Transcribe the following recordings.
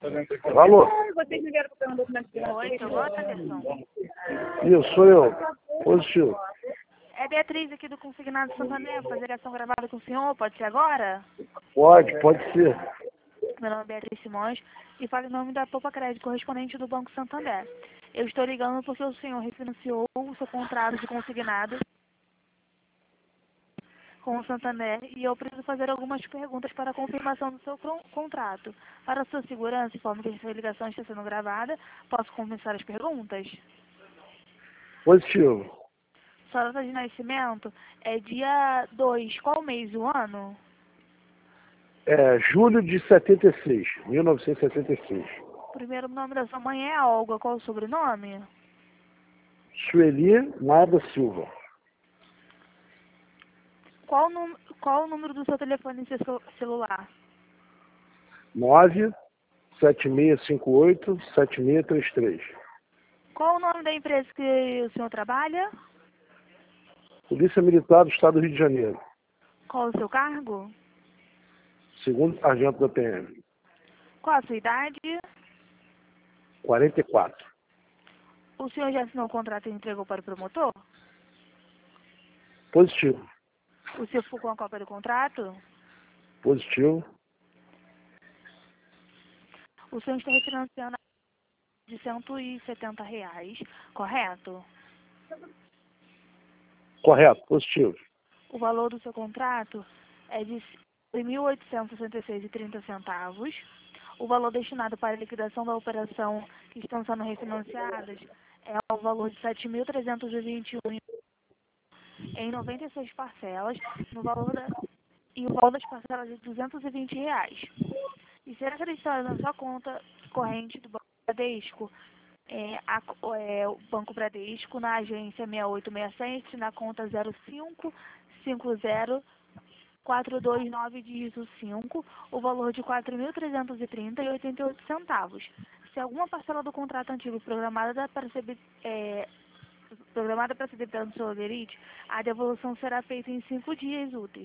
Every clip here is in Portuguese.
Alô? Vocês me vieram para um documento de Oi, seu Anderson? Isso, sou eu. Positivo. É Beatriz aqui do Consignado Santander, fazer ligação gravada com o senhor, pode ser agora? Pode ser. Meu nome é Beatriz Simões e falo em nome da Poupa Crédito, correspondente do Banco Santander. Eu estou ligando porque o senhor refinanciou o seu contrato de consignado com o Santander e eu preciso fazer algumas perguntas para a confirmação do seu contrato. Para a sua segurança, informo que essa ligação está sendo gravada. Posso começar as perguntas? Positivo. Sua data de nascimento é dia 2. Qual mês e o ano? É julho de 76, 1976. O primeiro nome da sua mãe é Olga. Qual o sobrenome? Sueli Nada Silva. Qual o número do seu telefone e seu celular? 97658-7633. Qual o nome da empresa que o senhor trabalha? Polícia Militar do Estado do Rio de Janeiro. Qual o seu cargo? Segundo sargento da PM. Qual a sua idade? 44. O senhor já assinou o contrato e entregou para o promotor? Positivo. O senhor ficou com a cópia do contrato? Positivo. O senhor está refinanciando de R$ 170, correto? Correto. Positivo. O valor do seu contrato é de R$ 1.866,30. O valor destinado para a liquidação da operação que estão sendo refinanciadas é o valor de R$ 7.321 em 96 parcelas, e o valor das parcelas é de R$ 220. E será acreditado na sua conta corrente do Banco Bradesco, o Banco Bradesco, na agência 6867, na conta 0550429, dígito 5, o valor de R$ 4.330,88. Se alguma parcela do contrato antigo programada para ser debitada no seu haverite, a devolução será feita em 5 dias úteis.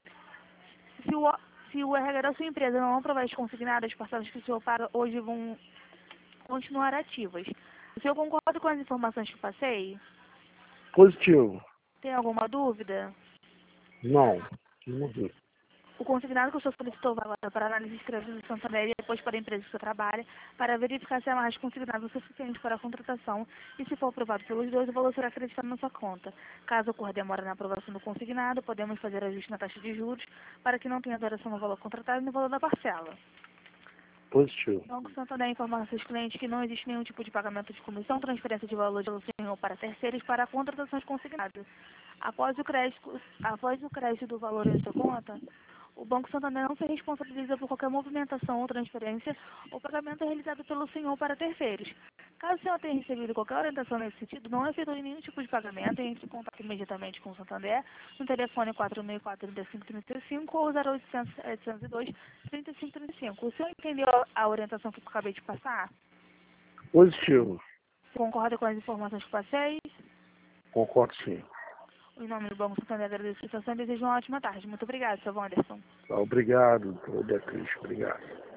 Se o RH da sua empresa não aprovar as consignadas, as parcelas que o senhor paga hoje vão continuar ativas. O senhor concorda com as informações que passei? Positivo. Tem alguma dúvida? Não. Não vi. O consignado que o senhor solicitou vai agora para análise de crédito do Santander e depois para a empresa que o senhor trabalha, para verificar se há mais consignado o suficiente para a contratação e, se for aprovado pelos dois, o valor será acreditado na sua conta. Caso ocorra demora na aprovação do consignado, podemos fazer ajuste na taxa de juros para que não tenha alteração no valor contratado e no valor da parcela. Positivo. O Banco Santander informa aos seus clientes que não existe nenhum tipo de pagamento de comissão, transferência de valor do senhor para terceiros para contratações consignadas. Após o crédito do valor em sua conta, o Banco Santander não se responsabiliza por qualquer movimentação ou transferência ou pagamento realizado pelo senhor para terceiros. Caso o senhor tenha recebido qualquer orientação nesse sentido, não efetue nenhum tipo de pagamento e entre em contato imediatamente com o Santander no telefone 464-3535 ou 0800-702-3535. O senhor entendeu a orientação que eu acabei de passar? Positivo. Você concorda com as informações que passei? Concordo sim. Em nome do Banco Santander, agradeço a situação e desejo uma ótima tarde. Muito obrigada, seu Wanderson. Obrigado, Beatriz. Obrigado.